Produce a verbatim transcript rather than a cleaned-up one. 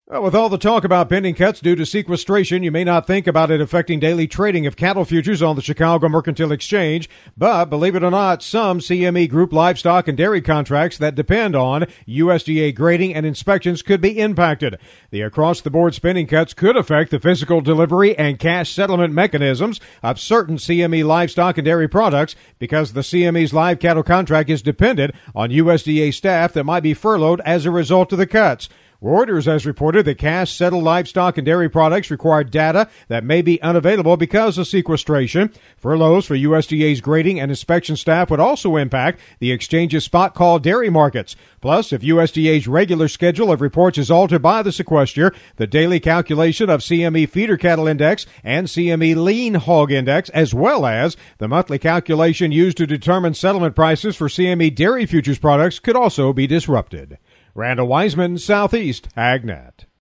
Well, with all the talk about pending cuts due to sequestration, you may not think about it affecting daily trading of cattle futures on the Chicago Mercantile Exchange. But believe it or not, some C M E Group livestock and dairy contracts that depend on U S D A grading and inspections could be impacted. The across-the-board spending cuts could affect the physical delivery and cash settlement mechanisms of certain C M E livestock and dairy products because the C M E's live cattle contract is dependent on U S D A staff that might be furloughed as a result of the cuts. Reuters has reported that cash-settled livestock and dairy products require data that may be unavailable because of sequestration. Furloughs for U S D A's grading and inspection staff would also impact the exchange's spot call dairy markets. Plus, if U S D A's regular schedule of reports is altered by the sequester, the daily calculation of C M E feeder cattle index and C M E lean hog index, as well as the monthly calculation used to determine settlement prices for C M E dairy futures products, could also be disrupted. Randall Wiseman, Southeast AgNet.